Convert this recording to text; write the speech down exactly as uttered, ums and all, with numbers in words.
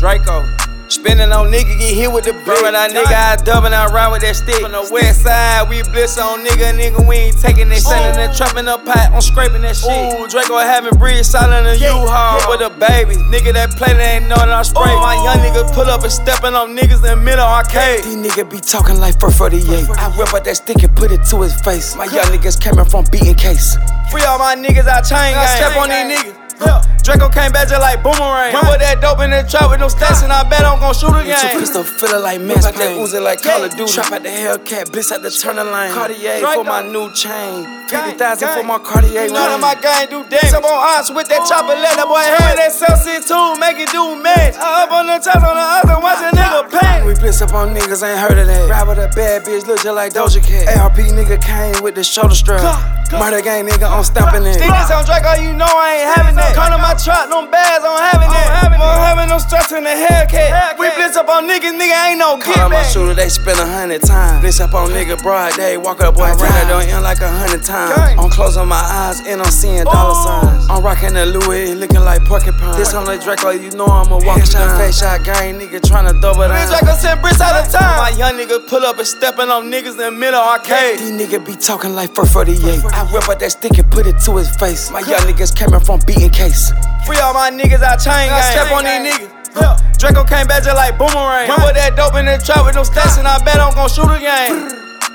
Draco. Spinning on nigga, get hit with the brick. When that nigga, I dubbing, I ride with that stick. From the west side, we blitz on nigga, nigga, we ain't taking that shit. Selling that trap in the pot, I'm scraping that shit. Ooh, Draco having bridge, silent in a U-Haul with a baby. Nigga that play that ain't knowin' I spray. My young nigga pull up and steppin' on niggas in the middle arcade. These niggas be talking like first forty-eight. I whip out that stick and put it to his face. My young niggas coming from beating case. Free all my niggas, I chain gang. I step on these niggas. Yeah. Draco came back just like boomerang. Run with that dope in the trap with no stats, and I bet I'm gon' shoot again. Two pistol feelin' like mass pain. That Uzi like Call of Duty. Trap at the Hellcat, blitz at the turning lane. Cartier for my new chain. fifty thousand for my Cartier. None of my gang do damage. Some on odds with that chopper, let that boy have that Celsius too, make it do match. I up on the top on the other, watch a nigga pain. We blitz up on niggas, ain't heard of that. Ride with a bad bitch, look just like Doja Cat. A R P nigga came with the shoulder strap. Murder gang nigga, I'm stomping it. Stick this on Draco, you know I ain't having that. Come to my trap, them bags, I'm having that. I'm having no struts in the Hellcat. We blitz up on niggas, nigga ain't no get back. Call my shooter, they spend a hundred times. Blitz up on nigga broad day, walk up boy, run it on in like a hundred times. I'm closing my eyes and I'm seeing dollar signs. I'm rocking the Louis, looking like porcupine. This on the Draco, you know I'm a walk shot, face shot gang, nigga tryna double down. Draco send bricks out of time. My young nigga pull up and stepping on niggas in the middle arcade. These niggas be talking like first forty-eight. I whip out that stick and put it to his face. My young niggas coming from beating case. Free all my niggas, I chain gang. I step on these niggas. Yeah. Draco came back just like boomerang. Run with that dope in the trap with no stats, and I bet I'm gon' shoot again.